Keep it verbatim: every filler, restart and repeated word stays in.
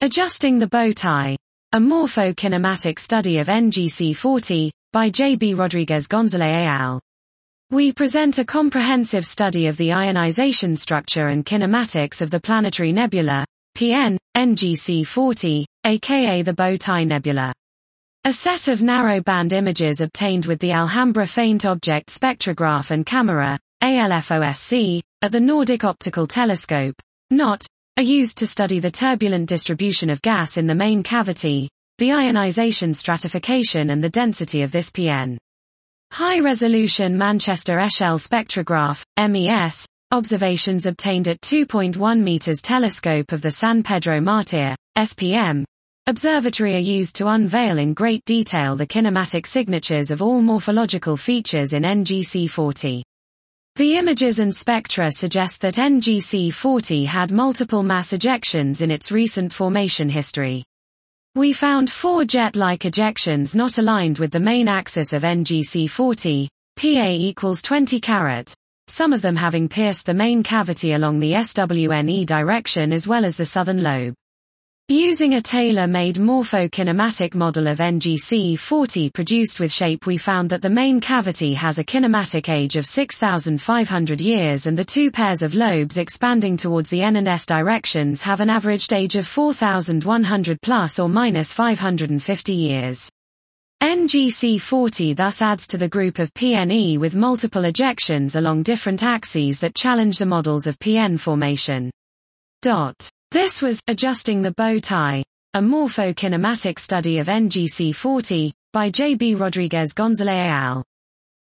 Adjusting the Bow Tie. A morphokinematic study of N G C forty, by J B Rodriguez Gonzalez et al. We present a comprehensive study of the ionization structure and kinematics of the planetary nebula, P N, N G C forty, aka the Bow Tie Nebula. A set of narrow-band images obtained with the Alhambra Faint Object Spectrograph and Camera, A L F O S C, at the Nordic Optical Telescope, N O T, are used to study the turbulent distribution of gas in the main cavity, the ionization stratification and the density of this P N. High-resolution Manchester-Eshell spectrograph, M E S, observations obtained at two point one meters telescope of the San Pedro Martir, S P M, observatory are used to unveil in great detail the kinematic signatures of all morphological features in N G C forty. The images and spectra suggest that N G C forty had multiple mass ejections in its recent formation history. We found four jet-like ejections not aligned with the main axis of N G C forty, P A equals twenty carat, some of them having pierced the main cavity along the S W N E direction as well as the southern lobe. Using a tailor-made morphokinematic model of N G C forty produced with SHAPE, we found that the main cavity has a kinematic age of six thousand five hundred years and the two pairs of lobes expanding towards the N and S directions have an averaged age of four thousand one hundred plus or minus five hundred fifty years. N G C forty thus adds to the group of P N E with multiple ejections along different axes that challenge the models of P N formation. Dot. This was Adjusting the Bow Tie, a morphokinematic study of N G C forty, by J B Rodriguez Gonzalez et al.